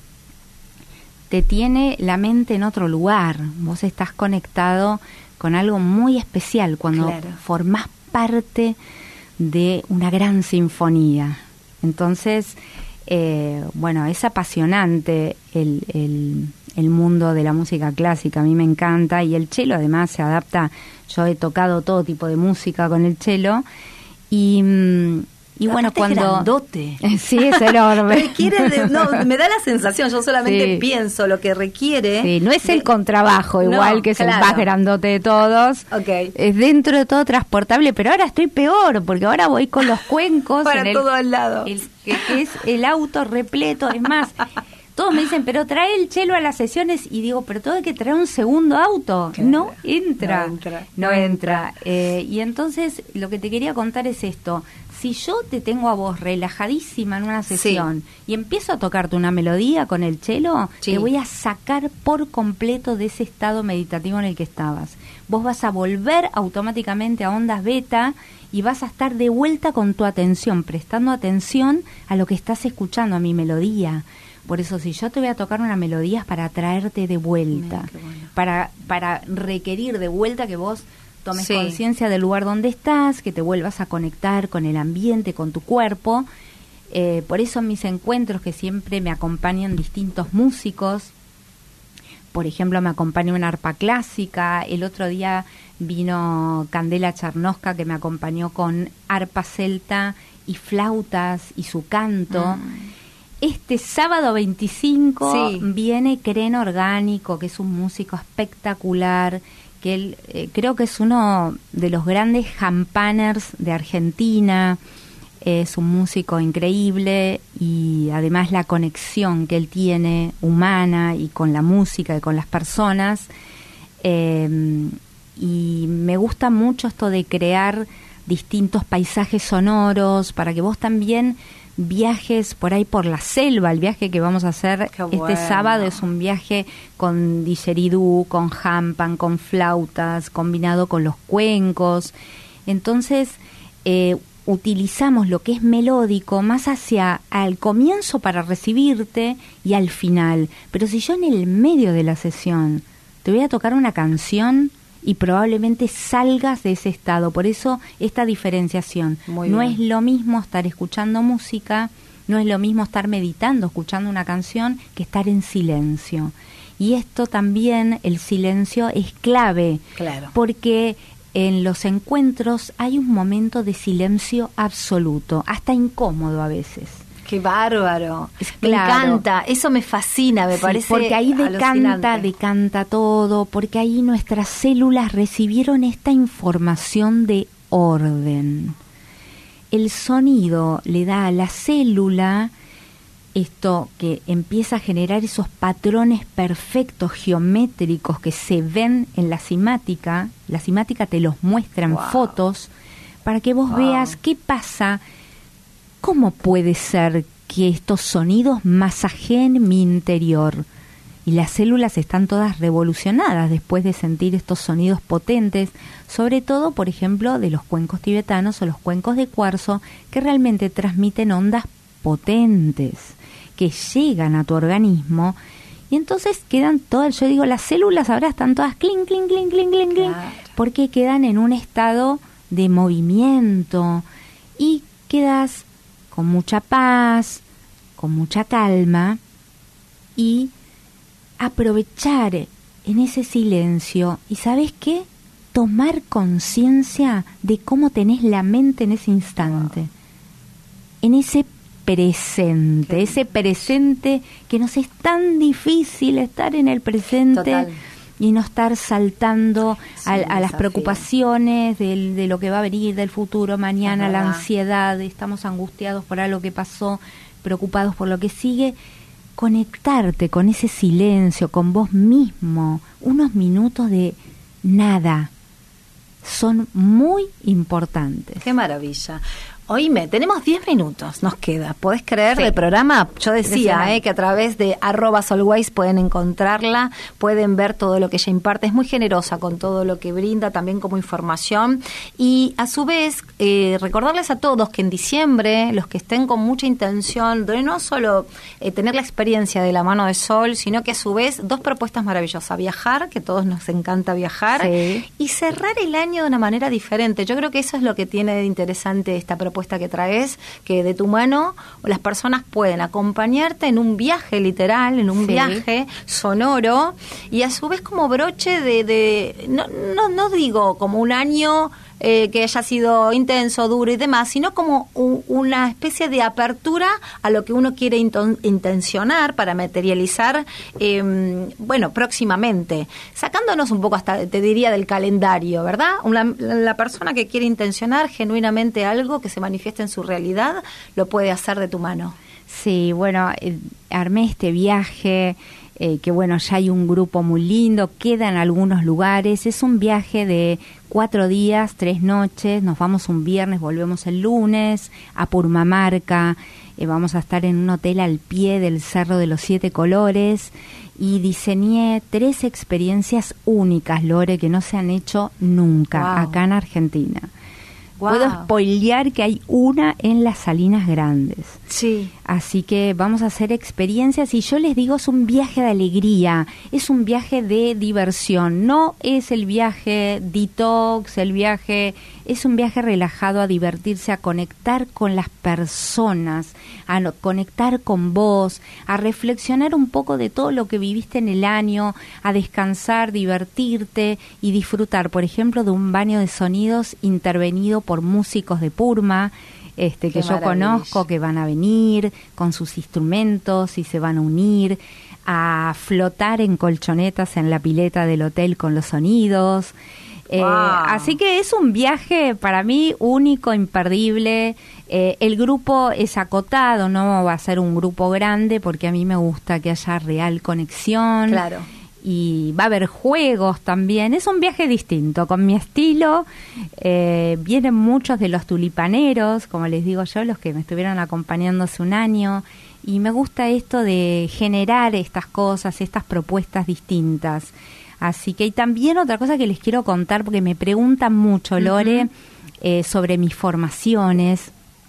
Te tiene la mente en otro lugar. Vos estás conectado con algo muy especial cuando claro. formás parte de una gran sinfonía. Entonces, eh, bueno, es apasionante el, el, el mundo de la música clásica. A mí me encanta, y el cello además se adapta. Yo he tocado todo tipo de música con el cello y... Y pero bueno, cuando... es grandote. Sí, es enorme. Requiere de... No, me da la sensación, yo solamente sí. pienso lo que requiere... Sí, no es de... el contrabajo, igual no, que es claro. el más grandote de todos. Okay. Es dentro de todo transportable, pero ahora estoy peor, porque ahora voy con los cuencos... Para en el, todo al lado. El, que, que es el auto repleto, es más... Todos me dicen, pero trae el cello a las sesiones, y digo, pero todo hay que traer un segundo auto. Claro. No entra. No entra. No entra. Eh, y entonces, lo que te quería contar es esto. Si yo te tengo a vos relajadísima en una sesión sí. y empiezo a tocarte una melodía con el cello, sí. te voy a sacar por completo de ese estado meditativo en el que estabas. Vos vas a volver automáticamente a ondas beta y vas a estar de vuelta con tu atención, prestando atención a lo que estás escuchando, a mi melodía. Por eso, si yo te voy a tocar una melodía es para traerte de vuelta, Mira, bueno. para para requerir de vuelta que vos tomes sí. conciencia del lugar donde estás, que te vuelvas a conectar con el ambiente, con tu cuerpo. Eh, por eso en mis encuentros, que siempre me acompañan distintos músicos, por ejemplo, me acompaña una arpa clásica, el otro día vino Candela Charnosca, que me acompañó con arpa celta y flautas y su canto. Mm. Este sábado veinticinco sí. viene Kren Orgánico, que es un músico espectacular, que él eh, creo que es uno de los grandes jampaners de Argentina. Es un músico increíble, y además la conexión que él tiene humana y con la música y con las personas. Eh, y me gusta mucho esto de crear distintos paisajes sonoros para que vos también viajes por ahí por la selva. El viaje que vamos a hacer Qué este bueno. sábado es un viaje con didgeridoo, con jampan, con flautas, combinado con los cuencos. Entonces eh, utilizamos lo que es melódico más hacia al comienzo para recibirte y al final. Pero si yo en el medio de la sesión te voy a tocar una canción, y probablemente salgas de ese estado. Por eso esta diferenciación. Muy no bien. Es lo mismo estar escuchando música, no es lo mismo estar meditando, escuchando una canción, que estar en silencio. Y esto también, el silencio es clave, claro. porque en los encuentros hay un momento de silencio absoluto, hasta incómodo a veces. ¡Qué bárbaro! Me claro. encanta, eso me fascina, me sí, parece porque ahí decanta, decanta todo, porque ahí nuestras células recibieron esta información de orden. El sonido le da a la célula esto que empieza a generar esos patrones perfectos geométricos que se ven en la cimática. La cimática te los muestra en wow. fotos para que vos wow. veas qué pasa. ¿Cómo puede ser que estos sonidos masajeen mi interior? Y las células están todas revolucionadas después de sentir estos sonidos potentes, sobre todo, por ejemplo, de los cuencos tibetanos o los cuencos de cuarzo, que realmente transmiten ondas potentes, que llegan a tu organismo, y entonces quedan todas, yo digo, las células ahora están todas clink, clink, clink, clink, clink, clink, claro. porque quedan en un estado de movimiento, y quedas con mucha paz, con mucha calma, y aprovechar en ese silencio, y ¿sabes qué? Tomar conciencia de cómo tenés la mente en ese instante, en ese presente, ese presente que nos es tan difícil estar en el presente. Total. Y no estar saltando sí, a, a las preocupaciones del, de lo que va a venir, del futuro, mañana, la ansiedad, estamos angustiados por algo que pasó, preocupados por lo que sigue. Conectarte con ese silencio, con vos mismo, unos minutos de nada, son muy importantes. Qué maravilla. Oíme, tenemos diez minutos, nos queda. ¿Podés creer Sí. del programa? Yo decía eh, que a través de arroba Solways pueden encontrarla, pueden ver todo lo que ella imparte. Es muy generosa con todo lo que brinda, también como información. Y a su vez, eh, recordarles a todos que en diciembre, los que estén con mucha intención de no solo eh, tener la experiencia de la mano de Sol, sino que a su vez, dos propuestas maravillosas. Viajar, que a todos nos encanta viajar, Sí. y cerrar el año de una manera diferente. Yo creo que eso es lo que tiene de interesante esta propuesta que traes, que de tu mano las personas pueden acompañarte en un viaje literal, en un Sí. viaje sonoro, y a su vez como broche de, de no, no, no digo como un año eh, que haya sido intenso, duro y demás, sino como un, una especie de apertura a lo que uno quiere inton, intencionar para materializar, eh, bueno, próximamente, sacándonos un poco hasta, te diría, del calendario, ¿verdad? Una, la persona que quiere intencionar genuinamente algo que se manifieste en su realidad, lo puede hacer de tu mano. Sí, bueno, eh, armé este viaje, eh, que bueno, ya hay un grupo muy lindo, queda en algunos lugares, es un viaje de cuatro días, tres noches, nos vamos un viernes, volvemos el lunes a Purmamarca, eh, vamos a estar en un hotel al pie del Cerro de los Siete Colores, y diseñé tres experiencias únicas, Lore, que no se han hecho nunca Wow. acá en Argentina. Wow. Puedo spoilear que hay una en las Salinas Grandes. Sí. Así que vamos a hacer experiencias y yo les digo, es un viaje de alegría, es un viaje de diversión, no es el viaje detox, el viaje, es un viaje relajado a divertirse, a conectar con las personas, a no, conectar con vos, a reflexionar un poco de todo lo que viviste en el año, a descansar, divertirte y disfrutar, por ejemplo, de un baño de sonidos intervenido por músicos de Purma, este Qué que yo maravilla. conozco, que van a venir con sus instrumentos y se van a unir a flotar en colchonetas en la pileta del hotel con los sonidos. Eh, Wow. así que es un viaje para mí único, imperdible. Eh, el grupo es acotado, no va a ser un grupo grande porque a mí me gusta que haya real conexión. Claro. Y va a haber juegos también. Es un viaje distinto, con mi estilo. Eh, vienen muchos de los tulipaneros, como les digo yo, los que me estuvieron acompañando hace un año. Y me gusta esto de generar estas cosas, estas propuestas distintas. Así que, y también otra cosa que les quiero contar, porque me preguntan mucho, Lore, uh-huh. eh, sobre mis formaciones.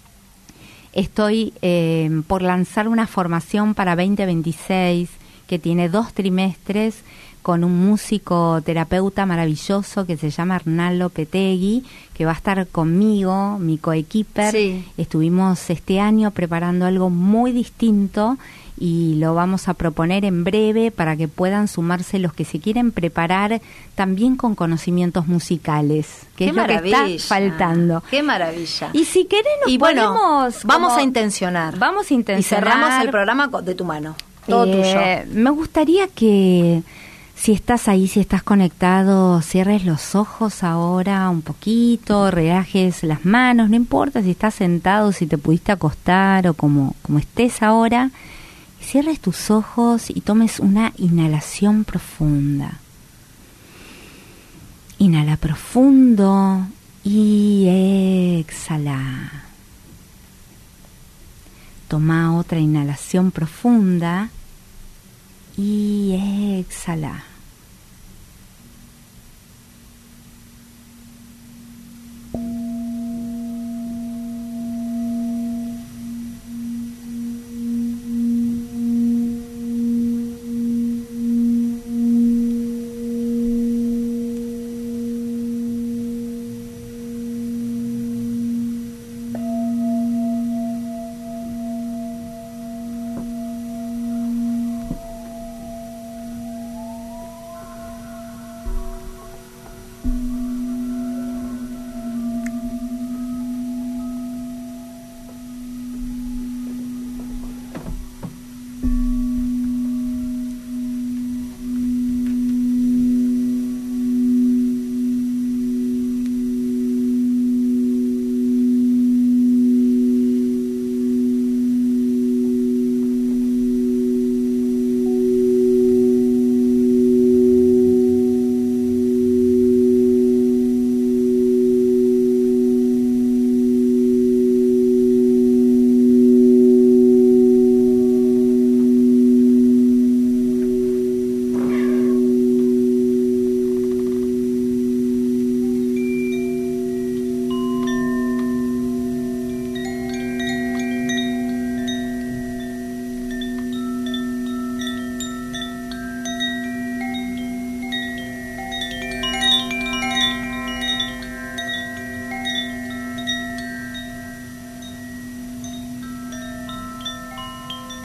Estoy eh, por lanzar una formación para veinte veintiséis que tiene dos trimestres con un músico terapeuta maravilloso que se llama Hernán Lopetegui, que va a estar conmigo, mi coequiper. Sí. Estuvimos este año preparando algo muy distinto y lo vamos a proponer en breve para que puedan sumarse los que se quieren preparar también con conocimientos musicales, que Qué es lo maravilla. que está faltando. Qué maravilla. Y si querés nos y bueno, podemos vamos como- a intencionar. Vamos a intencionar. Y cerramos el programa co- de tu mano. Todo Eh, tuyo. Me gustaría que si estás ahí, si estás conectado, cierres los ojos ahora un poquito, relajes las manos, no importa si estás sentado, si te pudiste acostar o como, como estés ahora, cierres tus ojos y tomes una inhalación profunda. Inhala profundo y exhala. Toma otra inhalación profunda y exhala.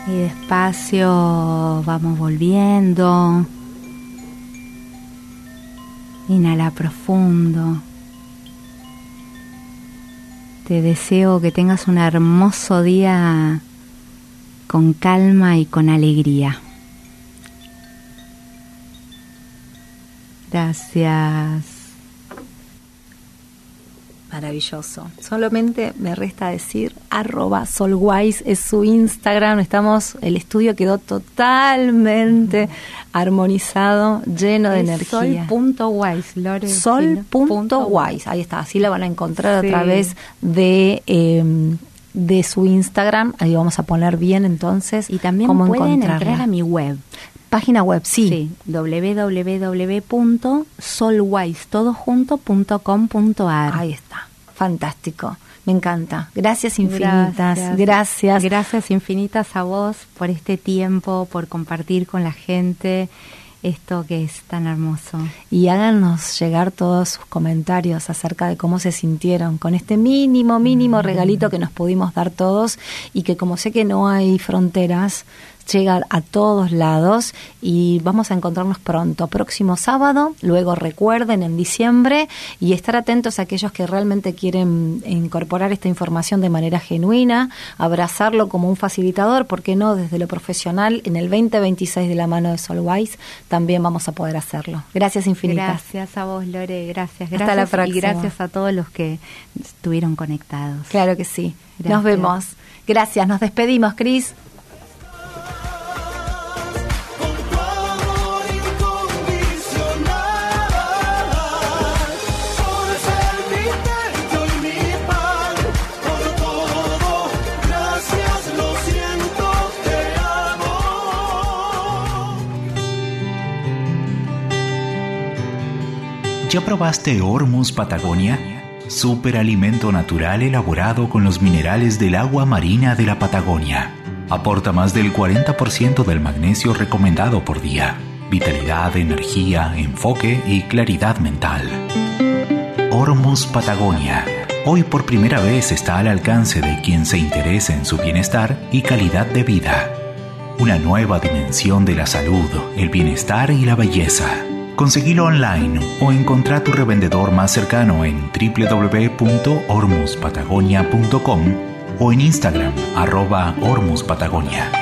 Y despacio vamos volviendo. Inhala profundo. Te deseo que tengas un hermoso día con calma y con alegría. Gracias. Maravilloso. Solamente me resta decir arroba solwise es su Instagram. Estamos, el estudio quedó totalmente armonizado, lleno de es energía. Sol.wise, Lore. Sol.wise, ahí está. Así la van a encontrar, sí, a través de eh, de su Instagram. Ahí vamos a poner bien entonces. Y también cómo pueden encontrarla. Entrar a mi web. Página web, sí. Sí, doble u doble u doble u punto solwise todo junto punto com punto a r. Ahí está. Fantástico. Me encanta. Gracias infinitas. Gracias. Gracias. Gracias infinitas a vos por este tiempo, por compartir con la gente esto que es tan hermoso. Y háganos llegar todos sus comentarios acerca de cómo se sintieron con este mínimo, mínimo mm. regalito que nos pudimos dar todos, y que como sé que no hay fronteras, llega a todos lados, y vamos a encontrarnos pronto, próximo sábado. Luego recuerden, en diciembre, y estar atentos a aquellos que realmente quieren incorporar esta información de manera genuina, abrazarlo como un facilitador, ¿por qué no? Desde lo profesional, en el veinte veintiséis de la mano de Solwise también vamos a poder hacerlo. Gracias infinitas. Gracias a vos, Lore, gracias. Hasta gracias, la próxima. Y gracias a todos los que estuvieron conectados. Claro que sí. Gracias. Nos vemos. Gracias, nos despedimos, Cris. ¿Ya probaste Hormuz Patagonia? Superalimento natural elaborado con los minerales del agua marina de la Patagonia. Aporta más del cuarenta por ciento del magnesio recomendado por día. Vitalidad, energía, enfoque y claridad mental. Hormuz Patagonia. Hoy por primera vez está al alcance de quien se interese en su bienestar y calidad de vida. Una nueva dimensión de la salud, el bienestar y la belleza. Conseguilo online o encontrá tu revendedor más cercano en doble u doble u doble u punto hormuz patagonia punto com o en Instagram arroba hormuz patagonia.